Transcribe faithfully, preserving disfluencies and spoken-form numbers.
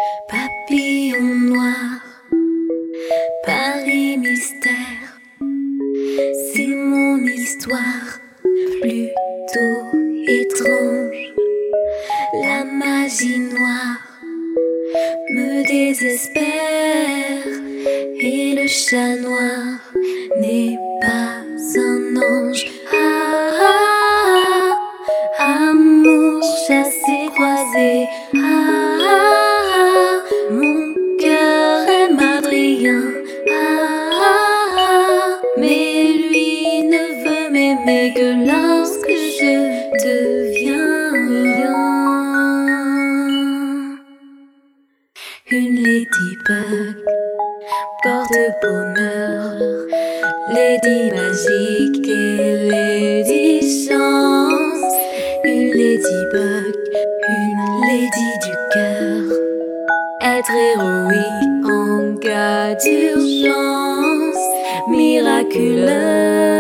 Papillon noir, Paris mystère, c'est mon histoire plutôt étrange. La magie noire me désespère et le chat noir n'est pas un ange. Ah, ah, ah, amour chassé croisé. Ah, ah, ah, mon cœur est madrien. Ah, ah, ah, mais lui ne veut m'aimer que lorsque je deviens rien. Une ladybug porte-bonheur, lady magique et lady chance. Une ladybug, une lady du cœur, être héroïque en cas d'urgence, miraculeuse.